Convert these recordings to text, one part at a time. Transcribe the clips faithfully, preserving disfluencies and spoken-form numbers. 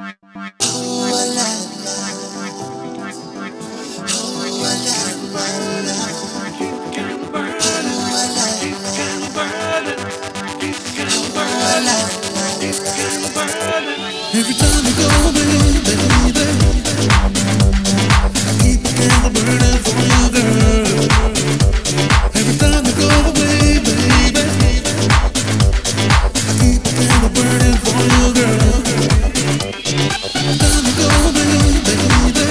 Every time you go, baby, baby, I keep the candle burning for you, girl. Every time you go, baby, baby, I keep the candle burning for you, girl. Every time you go, baby, baby,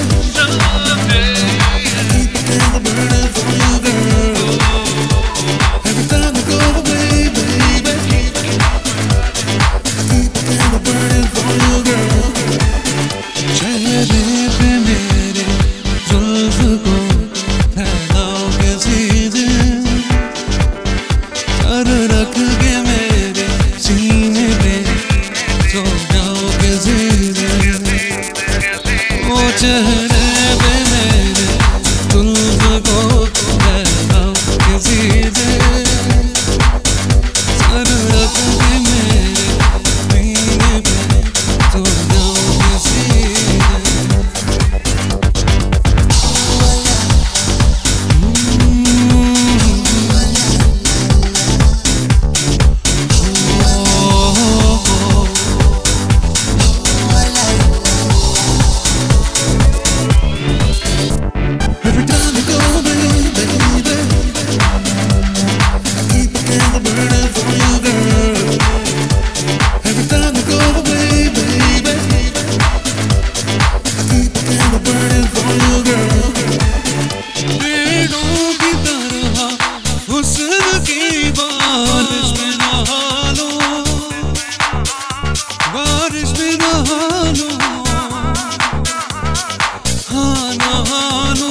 I keep the candle burning for you, girl. Every time you go, baby, baby, I keep the candle burning for you, girl. चेहरे पे मेरे जुल्फ को फैलाओ के सीधे, sir रख के मेरे सीने पे सो जाओ के सीधे। ओ चेहरे पे मेरे जुल्फ को फैलाओ के सीधे, सर रख के मेरे सीने पे सो जाओ के सीधे। Every time you go, baby, baby, I keep the candle burning for you, girl. Every time you go, baby, baby, I keep the candle burning for you, girl. पेड़ों की तरह हुस्न की बारिश में नहा लो, बारिश में नहा लो, हाँ नहा लो।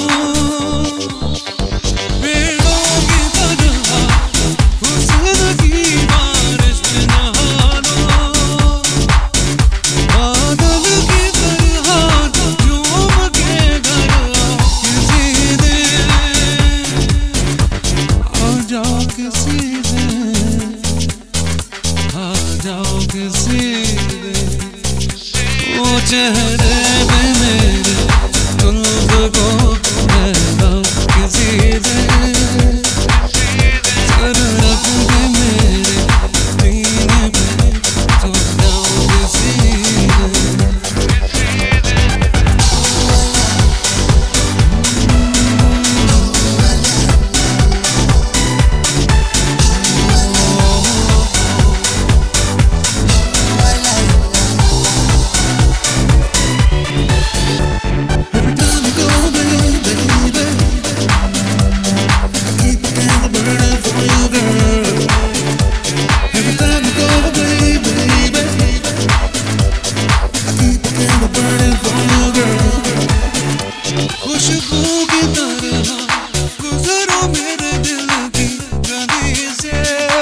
पेड़ों की तरह हुस्न की बारिश में नहा लो, बादल की तरह झूम के घर आओ किसी दिन, आ जाओ किसी दिन, आ जाओ किसी दिन। ओ चेहरे पे मेरे जुल्फ को फैलाओ किसी दिन, सर रख के मेरे सीने पे सो जाओ किसी दिन। Every time you go, baby, baby, I keep the candle burning for you, girl. Every time you go, baby, baby, I keep the candle burning for you, girl. खुशबू की तरह गुजरो मेरे दिल की गली से,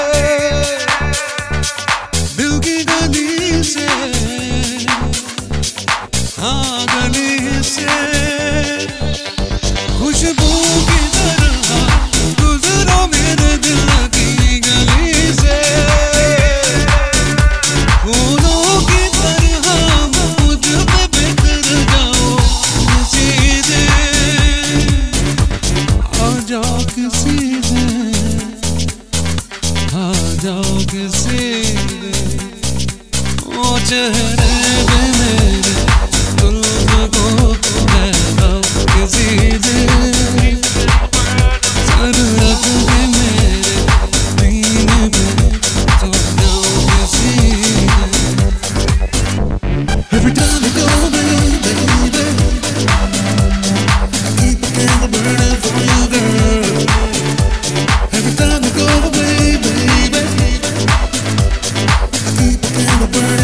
दिल की गली से, हाँ गली से। खुशबू की तरह गुजरो मेरे दिल की गली से, फूलों की तरह मुझ पे बिखर जाओ किसी दिन, आ जाओ किसी दिन, आ जाओ किसी दिन। ओ चेहरे पे मेरे जुल्फ को फैलाओ किसी दिन, सर रख के मेरे सीने पे सो जाओ किसी दिन। Every time you go, baby, baby, I keep the candle burning for you, girl. Every time you go, baby, baby, I keep the candle burning.